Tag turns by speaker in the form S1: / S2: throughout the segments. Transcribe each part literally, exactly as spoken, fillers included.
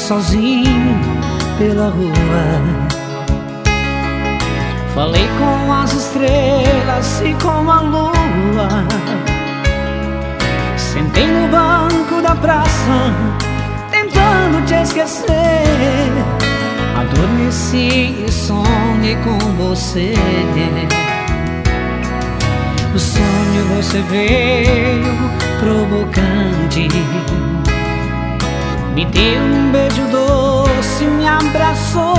S1: sozinho pela rua. Falei com as estrelas e com a lua. Sentei no banco da praça, tentando te esquecer. Adormeci e sonhei com você. No sonho você veio provocante, me deu um beijo doce, me abraçou.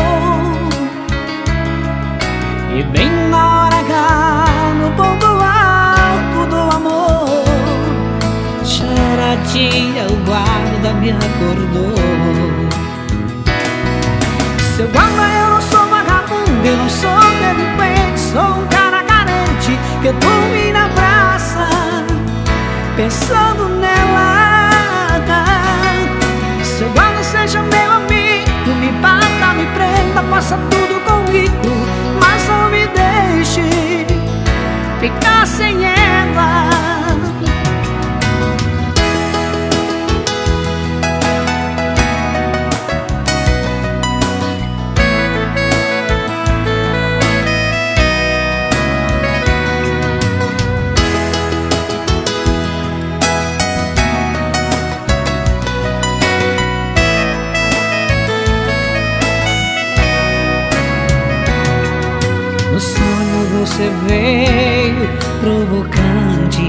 S1: E bem na hora H, no ponto alto do amor, Charatinha, o guarda me acordou. Seu guarda, eu não sou vagabundo, eu não sou delinquente, sou um cara carente que eu dormi na praça pensando nela. Seu guarda, seja meu amigo, me bata, me prenda, faça tudo comigo, mas não me deixe ficar sem ela. No sonho você veio provocante,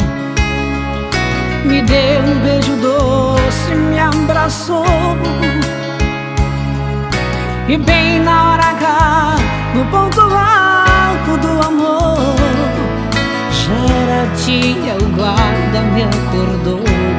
S1: me deu um beijo doce, me abraçou. E bem na hora H, no ponto alto do amor, Charatinha, o guarda me acordou.